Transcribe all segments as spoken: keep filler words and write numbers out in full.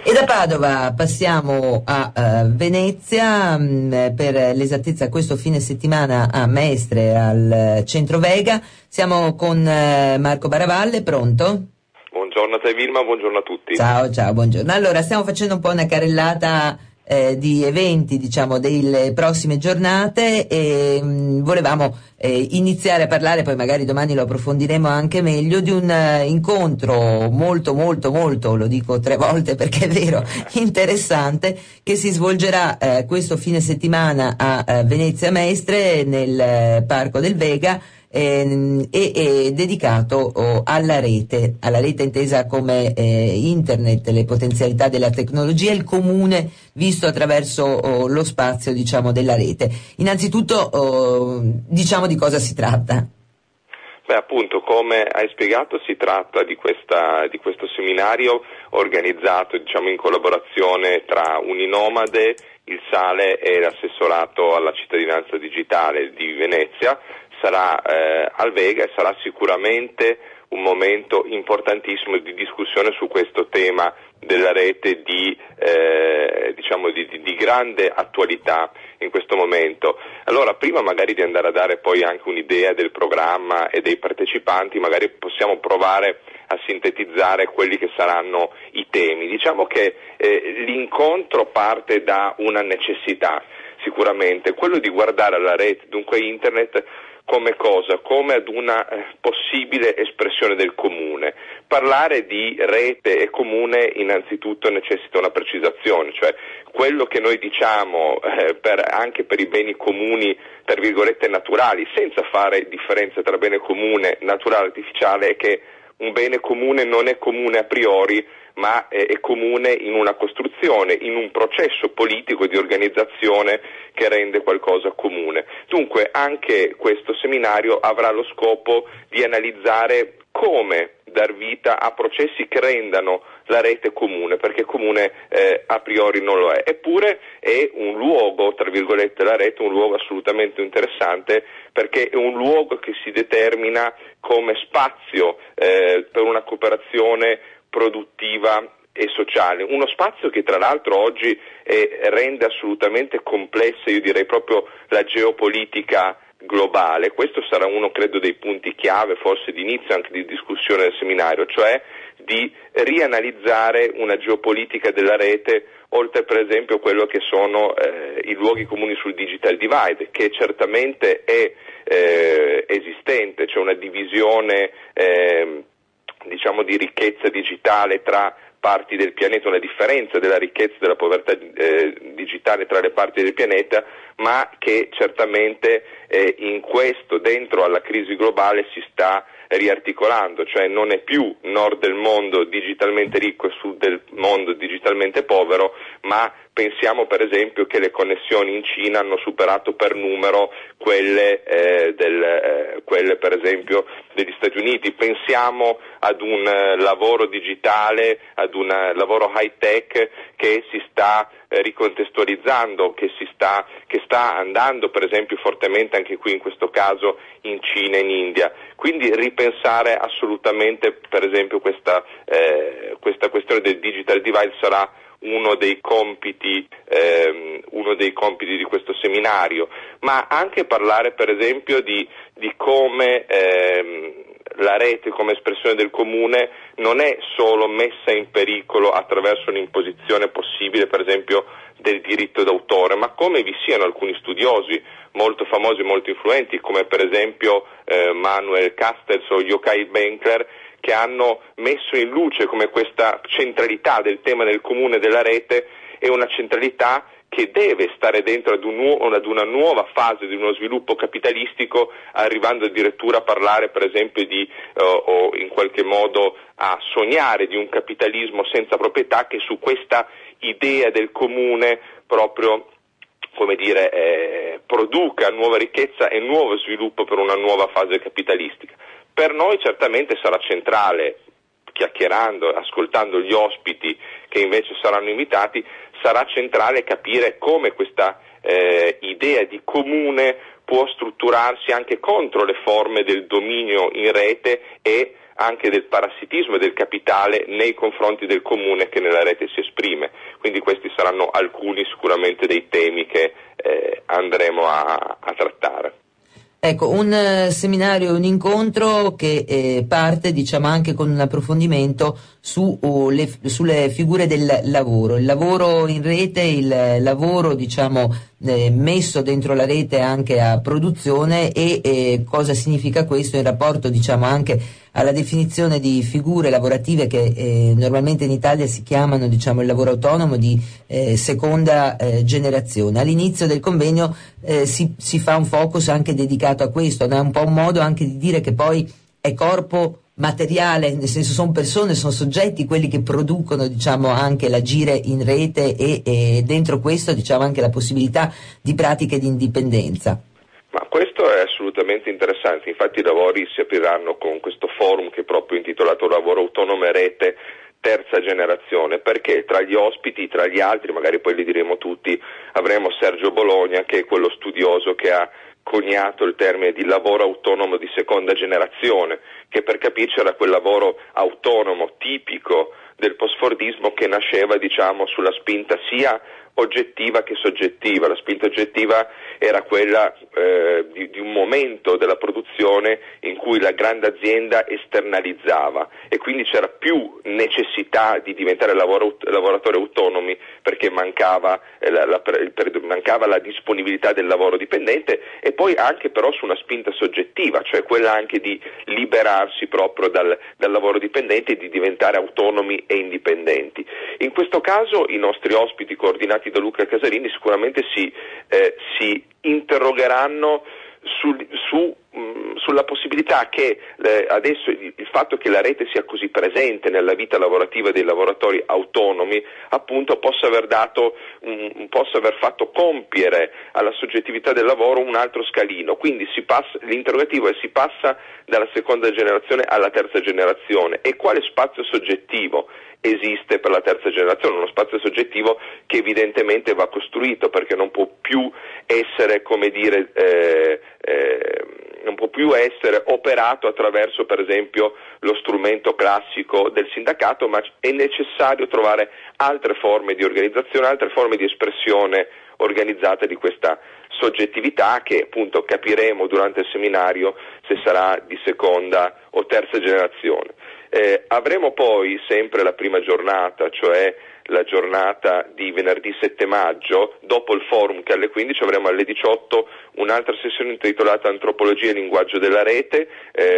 E da Padova passiamo a uh, Venezia, mh, per l'esattezza questo fine settimana a Mestre al uh, Centro Vega. Siamo con uh, Marco Baravalle, pronto? Buongiorno a te Vilma, buongiorno a tutti. Ciao, ciao, buongiorno. Allora, stiamo facendo un po' una carrellata eh, di eventi, diciamo, delle prossime giornate e mh, volevamo eh, iniziare a parlare, poi magari domani lo approfondiremo anche meglio, di un uh, incontro molto, molto, molto, lo dico tre volte perché è vero, interessante, che si svolgerà eh, questo fine settimana a uh, Venezia Mestre, nel uh, Parco del Vega, E, e dedicato oh, alla rete, alla rete intesa come eh, internet, le potenzialità della tecnologia, il comune visto attraverso oh, lo spazio, diciamo, della rete. Innanzitutto oh, diciamo di cosa si tratta. Beh, appunto, come hai spiegato, si tratta di questa di questo seminario organizzato, diciamo, in collaborazione tra Uninomade, il Sale e l'assessorato alla cittadinanza digitale di Venezia. Sarà eh, al Vega e sarà sicuramente un momento importantissimo di discussione su questo tema della rete di, eh, diciamo di, di, di grande attualità in questo momento. Allora, prima magari di andare a dare poi anche un'idea del programma e dei partecipanti, magari possiamo provare a sintetizzare quelli che saranno i temi. Diciamo che eh, l'incontro parte da una necessità, sicuramente, quello di guardare alla rete, dunque internet, come cosa? Come ad una eh, possibile espressione del comune. Parlare di rete e comune innanzitutto necessita una precisazione, cioè quello che noi diciamo eh, per, anche per i beni comuni, tra virgolette, naturali, senza fare differenza tra bene comune, naturale e artificiale, è che un bene comune non è comune a priori, ma è comune in una costruzione, in un processo politico di organizzazione che rende qualcosa comune. Dunque anche questo seminario avrà lo scopo di analizzare come dar vita a processi che rendano la rete comune, perché comune eh, a priori non lo è. Eppure è un luogo, tra virgolette, la rete, un luogo assolutamente interessante, perché è un luogo che si determina come spazio eh, per una cooperazione produttiva e sociale, uno spazio che tra l'altro oggi eh, rende assolutamente complessa, io direi proprio la geopolitica globale. Questo sarà uno, credo, dei punti chiave, forse di inizio anche di discussione del seminario, cioè di rianalizzare una geopolitica della rete, oltre per esempio a quello che sono eh, i luoghi comuni sul digital divide, che certamente è eh, esistente, c'è una divisione eh, diciamo di ricchezza digitale tra parti del pianeta, una differenza della ricchezza e della povertà eh, digitale tra le parti del pianeta, ma che certamente eh, in questo, dentro alla crisi globale, si sta riarticolando, cioè non è più nord del mondo digitalmente ricco e sud del mondo digitalmente povero, ma pensiamo per esempio che le connessioni in Cina hanno superato per numero quelle, eh, del, eh, quelle per esempio degli Stati Uniti. Pensiamo ad un eh, lavoro digitale, ad un uh, lavoro high tech che si sta eh, ricontestualizzando, che si sta, che sta andando per esempio fortemente anche qui in questo caso in Cina e in India. Quindi ripensare assolutamente per esempio questa, eh, questa questione del digital divide sarà uno dei compiti ehm, uno dei compiti di questo seminario, ma anche parlare per esempio di, di come ehm, la rete come espressione del comune non è solo messa in pericolo attraverso un'imposizione possibile per esempio del diritto d'autore, ma come vi siano alcuni studiosi molto famosi, molto influenti, come per esempio eh, Manuel Castells o Yochai Benkler, che hanno messo in luce come questa centralità del tema del comune della rete è una centralità che deve stare dentro ad, un nu- ad una nuova fase di uno sviluppo capitalistico, arrivando addirittura a parlare per esempio di uh, o in qualche modo a sognare di un capitalismo senza proprietà che su questa idea del comune proprio, come dire, eh, produca nuova ricchezza e nuovo sviluppo per una nuova fase capitalistica. Per noi certamente sarà centrale, chiacchierando, ascoltando gli ospiti che invece saranno invitati, sarà centrale capire come questa eh, idea di comune può strutturarsi anche contro le forme del dominio in rete e anche del parassitismo e del capitale nei confronti del comune che nella rete si esprime. saranno alcuni sicuramente dei temi che eh, andremo a, a trattare. Ecco, un uh, seminario, un incontro che eh, parte, diciamo, anche con un approfondimento su, uh, le, sulle figure del lavoro, il lavoro in rete, il lavoro, diciamo, eh, messo dentro la rete anche a produzione e eh, cosa significa questo in rapporto, diciamo, anche alla definizione di figure lavorative che eh, normalmente in Italia si chiamano, diciamo, il lavoro autonomo di eh, seconda eh, generazione. All'inizio del convegno eh, si, si fa un focus anche dedicato a questo, è un po' un modo anche di dire che poi è corpo materiale, nel senso sono persone, sono soggetti quelli che producono, diciamo, anche l'agire in rete e, e dentro questo, diciamo, anche la possibilità di pratiche di indipendenza. Ma questo è assolutamente interessante, infatti i lavori si apriranno con questo forum che è proprio intitolato Lavoro Autonomo e Rete terza generazione, perché tra gli ospiti, tra gli altri, magari poi li diremo tutti, avremo Sergio Bologna, che è quello studioso che ha coniato il termine di lavoro autonomo di seconda generazione, che per capirci era quel lavoro autonomo tipico del postfordismo che nasceva, diciamo, sulla spinta sia oggettiva che soggettiva. La spinta oggettiva era quella eh, di, di un momento della produzione in cui la grande azienda esternalizzava e quindi c'era più necessità di diventare lavoro, lavoratori autonomi perché mancava, eh, la, la, per, mancava la disponibilità del lavoro dipendente, e poi anche però su una spinta soggettiva, cioè quella anche di liberarsi proprio dal, dal lavoro dipendente e di diventare autonomi e indipendenti. In questo caso i nostri ospiti coordinati da Luca Casarini sicuramente si, eh, si interrogheranno su, su, mh, sulla possibilità che eh, adesso il, il fatto che la rete sia così presente nella vita lavorativa dei lavoratori autonomi appunto possa aver dato un, possa aver fatto compiere alla soggettività del lavoro un altro scalino. Quindi si passa, l'interrogativo è: si passa dalla seconda generazione alla terza generazione, e quale spazio soggettivo esiste per la terza generazione? Uno spazio soggettivo che evidentemente va costruito, perché non può più essere, come dire, eh, eh, non può più essere operato attraverso, per esempio, lo strumento classico del sindacato, ma è necessario trovare altre forme di organizzazione, altre forme di espressione organizzata di questa soggettività, che appunto capiremo durante il seminario se sarà di seconda o terza generazione. Eh, avremo poi sempre la prima giornata, cioè la giornata di venerdì sette maggio, dopo il forum che alle quindici avremo alle diciotto un'altra sessione intitolata Antropologia e linguaggio della rete,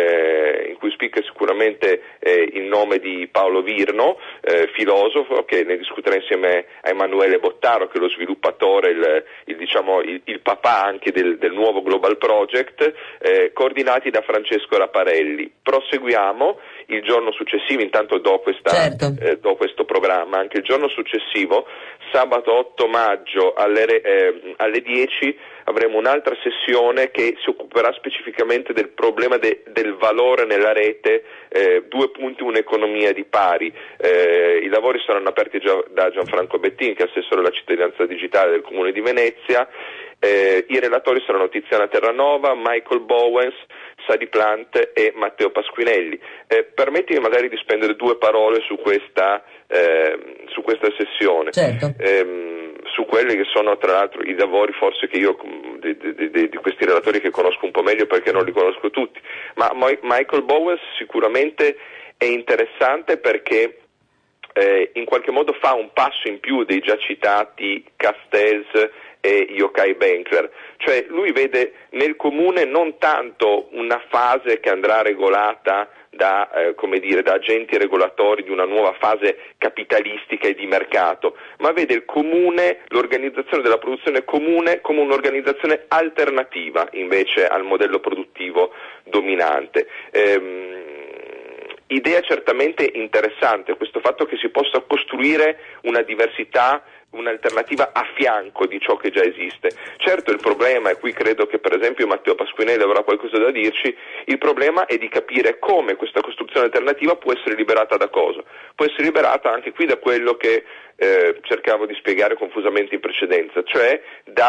eh, in cui spicca sicuramente eh, il nome di Paolo Virno, eh, filosofo, che ne discuterà insieme a Emanuele Bottaro, che è lo sviluppatore, il, il, diciamo, il, il papà anche del, del nuovo Global Project, eh, coordinati da Francesco Raparelli. Proseguiamo il giorno successivo, intanto do, questa, certo. eh, do questo programma, anche il giorno successivo, sabato otto maggio alle, eh, alle dieci avremo un'altra sessione che si occuperà specificamente del problema de, del valore nella rete, eh, due punti, un'economia di pari. Eh, i lavori saranno aperti già da Gianfranco Bettin, che è assessore alla cittadinanza digitale del Comune di Venezia. Eh, I relatori saranno Tiziana Terranova, Michael Bowens, Sadi Plant e Matteo Pasquinelli. Eh, permettimi magari di spendere due parole su questa, eh, su questa sessione, certo. eh, su quelli che sono tra l'altro i lavori forse che io di, di, di, di questi relatori che conosco un po' meglio, perché non li conosco tutti, ma Michael Bowens sicuramente è interessante perché eh, in qualche modo fa un passo in più dei già citati Castells e Yochai Benkler, cioè lui vede nel comune non tanto una fase che andrà regolata da, eh, come dire, da agenti regolatori di una nuova fase capitalistica e di mercato, ma vede il comune, l'organizzazione della produzione comune, come un'organizzazione alternativa invece al modello produttivo dominante. Ehm, idea certamente interessante questo fatto che si possa costruire una diversità, un'alternativa a fianco di ciò che già esiste. Certo, il problema, e qui credo che per esempio Matteo Pasquinelli avrà qualcosa da dirci, il problema è di capire come questa costruzione alternativa può essere liberata da cosa? Può essere liberata anche qui da quello che eh, cercavo di spiegare confusamente in precedenza, cioè da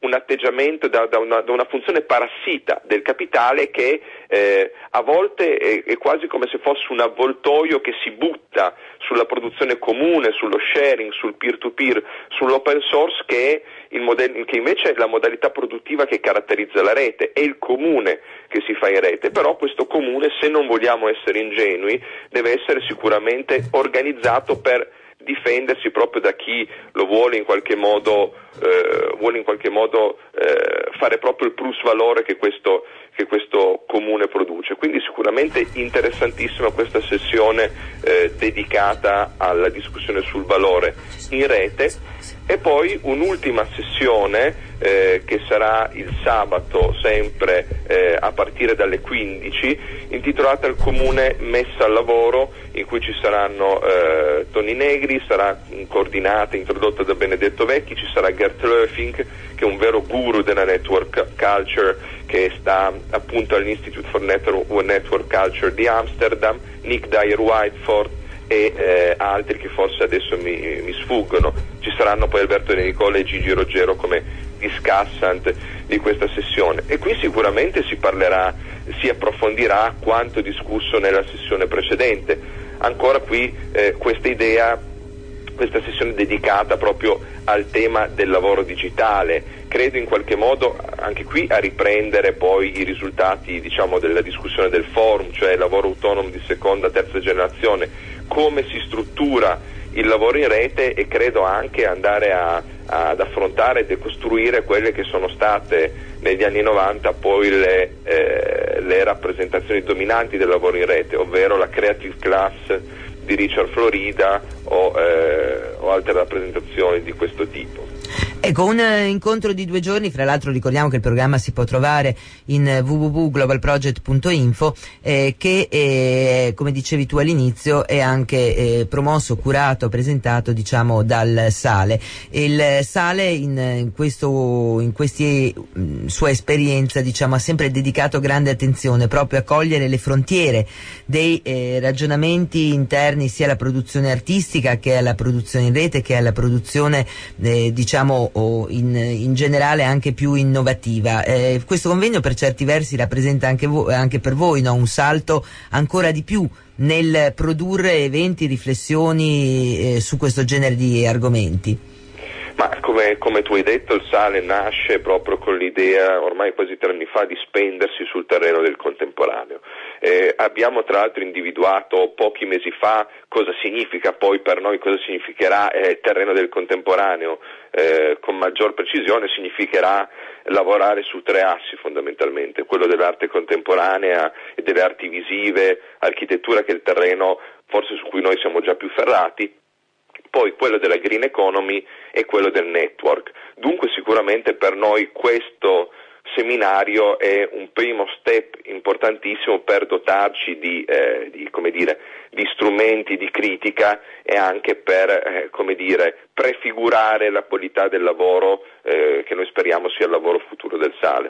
un atteggiamento, da, da, una, da una funzione parassita del capitale che eh, a volte è, è quasi come se fosse un avvoltoio che si butta sulla produzione comune, sullo sharing, sul peer-to-peer, sull'open source, che è il modello, che invece è la modalità produttiva che caratterizza la rete, è il comune che si fa in rete. Però questo comune, se non vogliamo essere ingenui, deve essere sicuramente organizzato per difendersi proprio da chi lo vuole in qualche modo eh, vuole in qualche modo eh, fare proprio il plus valore che questo che questo comune produce. Quindi sicuramente interessantissima questa sessione eh, dedicata alla discussione sul valore in rete. E poi un'ultima sessione eh, che sarà il sabato, sempre eh, a partire dalle quindici, intitolata Il comune messa al lavoro, in cui ci saranno eh, Toni Negri, sarà coordinata, introdotta da Benedetto Vecchi, ci sarà Gert Löfing, che è un vero guru della network culture, che sta appunto all'Institute for Network, Network Culture di Amsterdam, Nick Dyer-Whiteford e eh, altri che forse adesso mi, mi sfuggono. Ci saranno poi Alberto De Nicola e Gigi Roggero come discussant di questa sessione, e qui sicuramente si parlerà, si approfondirà quanto discusso nella sessione precedente. Ancora qui eh, questa idea, questa sessione dedicata proprio al tema del lavoro digitale, credo in qualche modo anche qui a riprendere poi i risultati, diciamo, della discussione del forum, cioè il lavoro autonomo di seconda, terza generazione, come si struttura il lavoro in rete, e credo anche andare a, a, ad affrontare e decostruire quelle che sono state negli anni novanta poi le, eh, le rappresentazioni dominanti del lavoro in rete, ovvero la creative class di Richard Florida o, eh, o altre rappresentazioni di questo tipo. Ecco, un eh, incontro di due giorni, fra l'altro ricordiamo che il programma si può trovare in w w w punto global project punto info, eh, che eh, come dicevi tu all'inizio è anche eh, promosso, curato, presentato diciamo dal Sale. Il Sale in, in questo in questi mh, sua esperienza diciamo ha sempre dedicato grande attenzione proprio a cogliere le frontiere dei eh, ragionamenti interni sia alla produzione artistica che alla produzione in rete che alla produzione eh, diciamo o in, in generale anche più innovativa. Eh, questo convegno per certi versi rappresenta anche, vo- anche per voi, no? Un salto ancora di più nel produrre eventi, riflessioni eh, su questo genere di argomenti. Ma come, come tu hai detto, il Sale nasce proprio con l'idea, ormai quasi tre anni fa, di spendersi sul terreno del contemporaneo. Eh, abbiamo tra l'altro individuato pochi mesi fa cosa significa poi per noi, cosa significherà eh, terreno del contemporaneo. Eh, con maggior precisione significherà lavorare su tre assi fondamentalmente: quello dell'arte contemporanea e delle arti visive, architettura, che è il terreno forse su cui noi siamo già più ferrati, poi quello della green economy e quello del network. Dunque sicuramente per noi questo seminario è un primo step importantissimo per dotarci di, eh, di, come dire, di strumenti di critica e anche per eh, come dire, prefigurare la qualità del lavoro eh, che noi speriamo sia il lavoro futuro del Sale.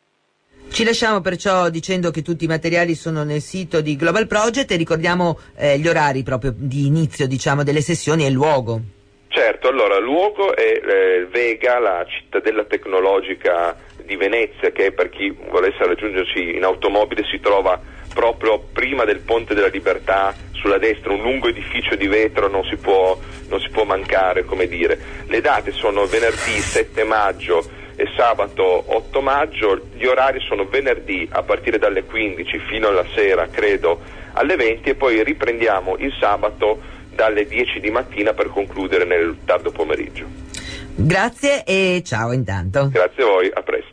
Ci lasciamo perciò dicendo che tutti i materiali sono nel sito di Global Project e ricordiamo eh, gli orari proprio di inizio diciamo delle sessioni e il luogo. Certo, allora il luogo è eh, Vega, la cittadella tecnologica di Venezia, che per chi volesse raggiungerci in automobile si trova proprio prima del Ponte della Libertà, sulla destra, un lungo edificio di vetro, non si può, non si può mancare, come dire. Le date sono venerdì sette maggio e sabato otto maggio, gli orari sono venerdì a partire dalle quindici fino alla sera, credo, alle venti, e poi riprendiamo il sabato dalle dieci di mattina per concludere nel tardo pomeriggio. Grazie e ciao intanto. Grazie a voi, a presto.